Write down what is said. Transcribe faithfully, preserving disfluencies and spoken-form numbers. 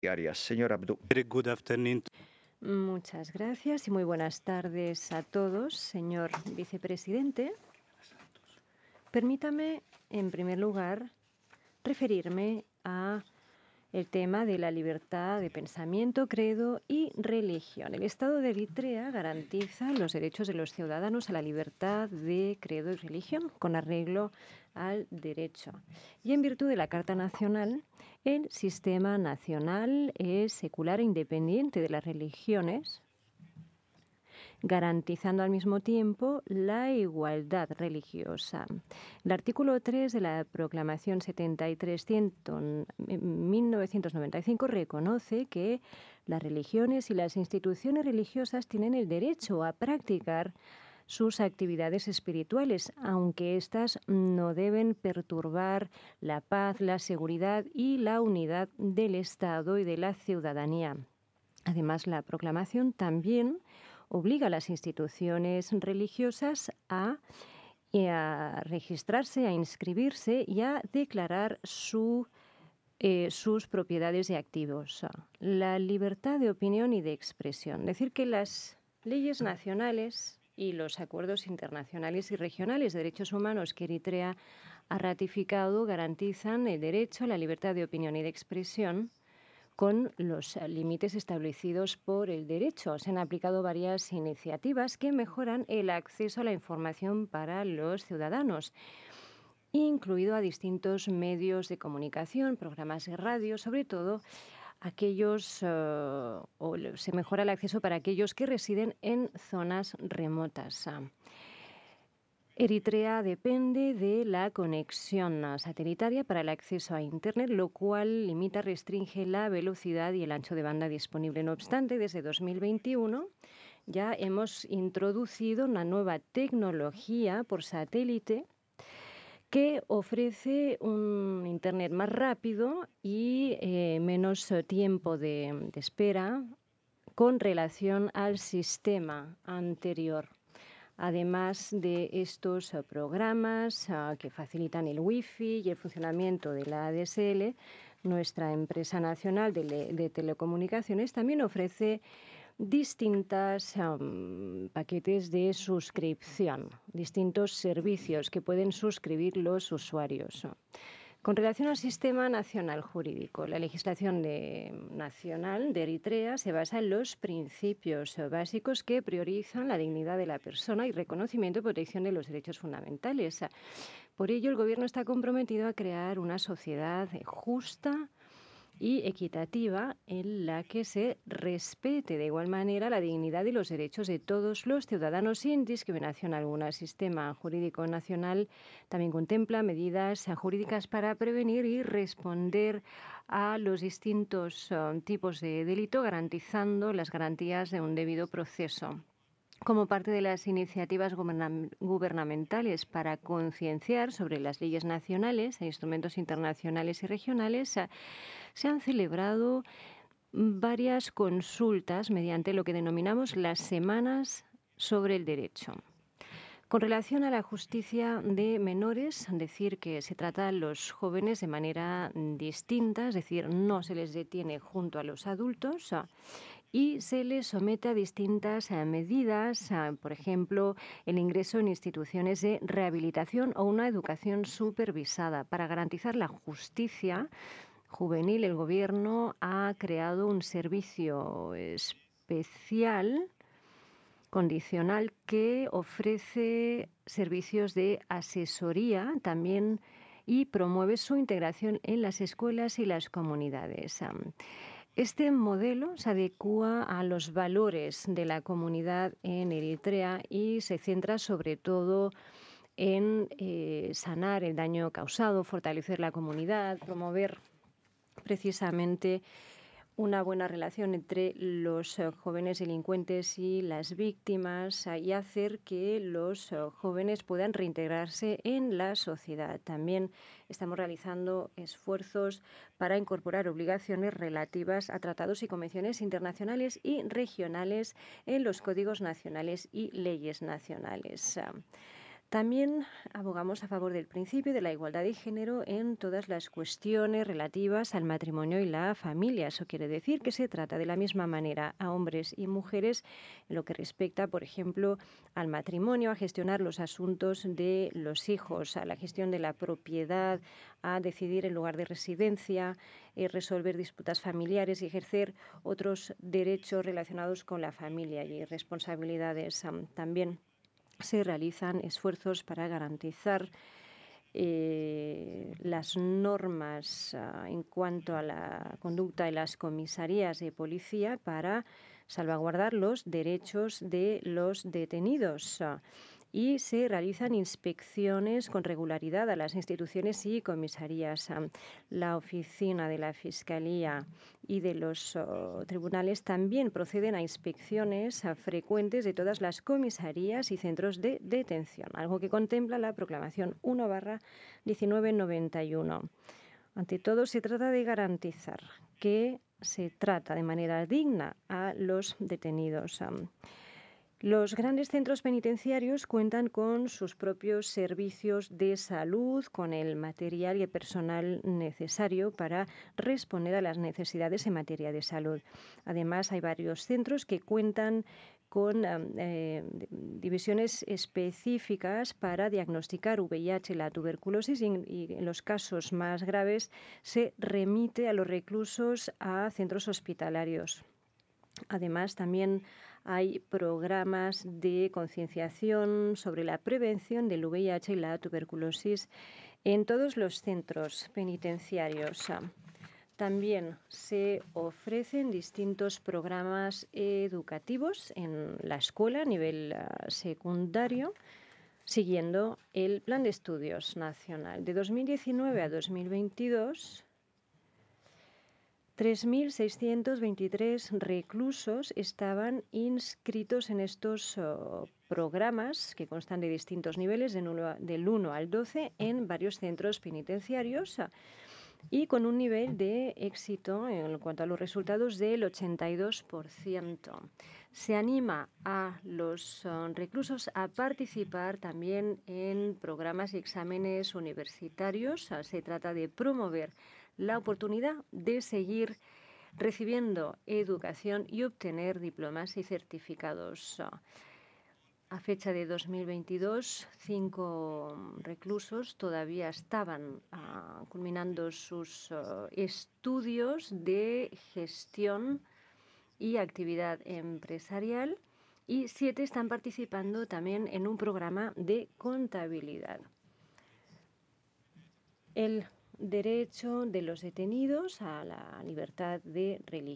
diarias. Señor Abdou. Very good afternoon. Muchas gracias y muy buenas tardes a todos, señor vicepresidente. Permítame, en primer lugar, referirme a el tema de la libertad de pensamiento, credo y religión. El Estado de Eritrea garantiza los derechos de los ciudadanos a la libertad de credo y religión, con arreglo al derecho. Y en virtud de la Carta Nacional, el sistema nacional es secular e independiente de las religiones, garantizando al mismo tiempo la igualdad religiosa. El artículo tres de la Proclamación setenta y tres de mil novecientos noventa y cinco reconoce que las religiones y las instituciones religiosas tienen el derecho a practicar sus actividades espirituales, aunque éstas no deben perturbar la paz, la seguridad y la unidad del Estado y de la ciudadanía. Además, la proclamación también obliga a las instituciones religiosas a, a registrarse, a inscribirse y a declarar su, eh, sus propiedades y activos. La libertad de opinión y de expresión. Es decir, que las leyes nacionales y los acuerdos internacionales y regionales de derechos humanos que Eritrea ha ratificado garantizan el derecho a la libertad de opinión y de expresión con los límites establecidos por el derecho. Se han aplicado varias iniciativas que mejoran el acceso a la información para los ciudadanos, incluido a distintos medios de comunicación, programas de radio, sobre todo aquellos, uh, o se mejora el acceso para aquellos que residen en zonas remotas. Eritrea depende de la conexión satelital para el acceso a Internet, lo cual limita, restringe la velocidad y el ancho de banda disponible. No obstante, desde dos mil veintiuno ya hemos introducido una nueva tecnología por satélite que ofrece un Internet más rápido y eh, menos tiempo de, de espera con relación al sistema anterior. Además de estos uh, programas uh, que facilitan el wifi y el funcionamiento de la A D S L, nuestra empresa nacional de, de telecomunicaciones también ofrece distintos um, paquetes de suscripción, distintos servicios que pueden suscribir los usuarios. Con relación al sistema nacional jurídico, la legislación de, nacional de Eritrea se basa en los principios básicos que priorizan la dignidad de la persona y reconocimiento y protección de los derechos fundamentales. Por ello, el Gobierno está comprometido a crear una sociedad justa y equitativa en la que se respete de igual manera la dignidad y los derechos de todos los ciudadanos sin discriminación alguna. El sistema jurídico nacional también contempla medidas jurídicas para prevenir y responder a los distintos uh, tipos de delito, garantizando las garantías de un debido proceso. Como parte de las iniciativas gubernamentales para concienciar sobre las leyes nacionales e instrumentos internacionales y regionales, se han celebrado varias consultas mediante lo que denominamos las semanas sobre el derecho. Con relación a la justicia de menores, decir que se trata a los jóvenes de manera distinta, es decir, no se les detiene junto a los adultos y se les somete a distintas medidas, por ejemplo, el ingreso en instituciones de rehabilitación o una educación supervisada. Para garantizar la justicia juvenil, el Gobierno ha creado un servicio especial condicional que ofrece servicios de asesoría también y promueve su integración en las escuelas y las comunidades. Este modelo se adecua a los valores de la comunidad en Eritrea y se centra sobre todo en eh, sanar el daño causado, fortalecer la comunidad, promover precisamente una buena relación entre los uh, jóvenes delincuentes y las víctimas uh, y hacer que los uh, jóvenes puedan reintegrarse en la sociedad. También estamos realizando esfuerzos para incorporar obligaciones relativas a tratados y convenciones internacionales y regionales en los códigos nacionales y leyes nacionales. Uh, También abogamos a favor del principio de la igualdad de género en todas las cuestiones relativas al matrimonio y la familia. Eso quiere decir que se trata de la misma manera a hombres y mujeres en lo que respecta, por ejemplo, al matrimonio, a gestionar los asuntos de los hijos, a la gestión de la propiedad, a decidir el lugar de residencia, eh, resolver disputas familiares y ejercer otros derechos relacionados con la familia y responsabilidades um, también. Se realizan esfuerzos para garantizar eh, las normas uh, en cuanto a la conducta en las comisarías de policía para salvaguardar los derechos de los detenidos. Uh, y se realizan inspecciones con regularidad a las instituciones y comisarías. Uh, la oficina de la Fiscalía y de los uh, tribunales también proceden a inspecciones uh, frecuentes de todas las comisarías y centros de detención, algo que contempla la proclamación uno barra mil novecientos noventa y uno. Ante todo, se trata de garantizar que se trata de manera digna a los detenidos. Um, Los grandes centros penitenciarios cuentan con sus propios servicios de salud, con el material y el personal necesario para responder a las necesidades en materia de salud. Además, hay varios centros que cuentan con eh, divisiones específicas para diagnosticar V I H, la tuberculosis, y, y en los casos más graves se remite a los reclusos a centros hospitalarios. Además, también hay programas de concienciación sobre la prevención del V I H y la tuberculosis en todos los centros penitenciarios. También se ofrecen distintos programas educativos en la escuela a nivel uh, secundario, siguiendo el Plan de Estudios Nacional. De dos mil diecinueve a dos mil veintidós, tres mil seiscientos veintitrés reclusos estaban inscritos en estos uh, programas que constan de distintos niveles, del uno, del uno al doce, en varios centros penitenciarios uh, y con un nivel de éxito en cuanto a los resultados del ochenta y dos por ciento. Se anima a los uh, reclusos a participar también en programas y exámenes universitarios. Uh, se trata de promover la oportunidad de seguir recibiendo educación y obtener diplomas y certificados. A fecha de dos mil veintidós, cinco reclusos todavía estaban uh, culminando sus uh, estudios de gestión y actividad empresarial, y siete están participando también en un programa de contabilidad. El derecho de los detenidos a la libertad de religión